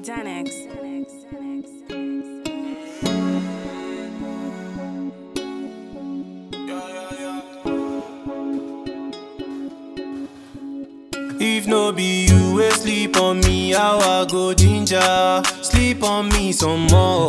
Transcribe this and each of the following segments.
Danex. If no be you, wey sleep on me, how I go ginger? Sleep on me some more.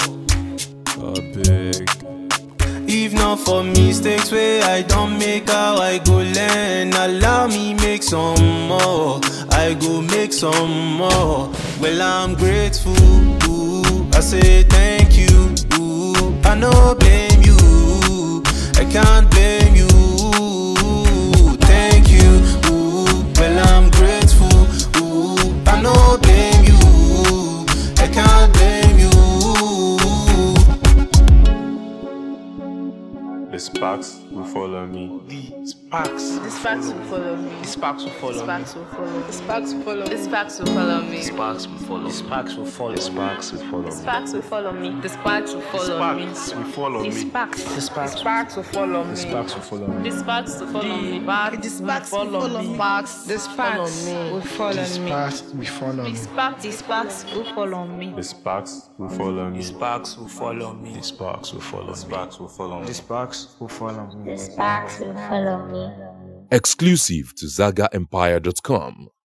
Big. If not for mistakes where I don't make, how I go learn? Allow me make some more. I go make some more. Well, I'm grateful. Ooh, I say thank you. Ooh, I no blame you. I can't blame you. Thank you. Ooh, well, I'm grateful. Ooh, I no blame you. I can't blame you. The sparks will follow me. The sparks will follow me. The sparks will follow me. The sparks will follow me. The sparks will follow me. The sparks will follow me. The sparks will follow me. The sparks will follow The me. sparks will follow me. The sparks will follow me. Sparks will follow The me. sparks. The sparks. Sparks will follow me. The sparks will follow me. The sparks will follow me. The sparks will follow me. The sparks will follow me. The sparks will follow me. The sparks will follow me. The sparks will follow me. The sparks will follow me. The sparks will follow me. The sparks will follow me. The sparks will follow me. Exclusive to ZagaEmpire.com.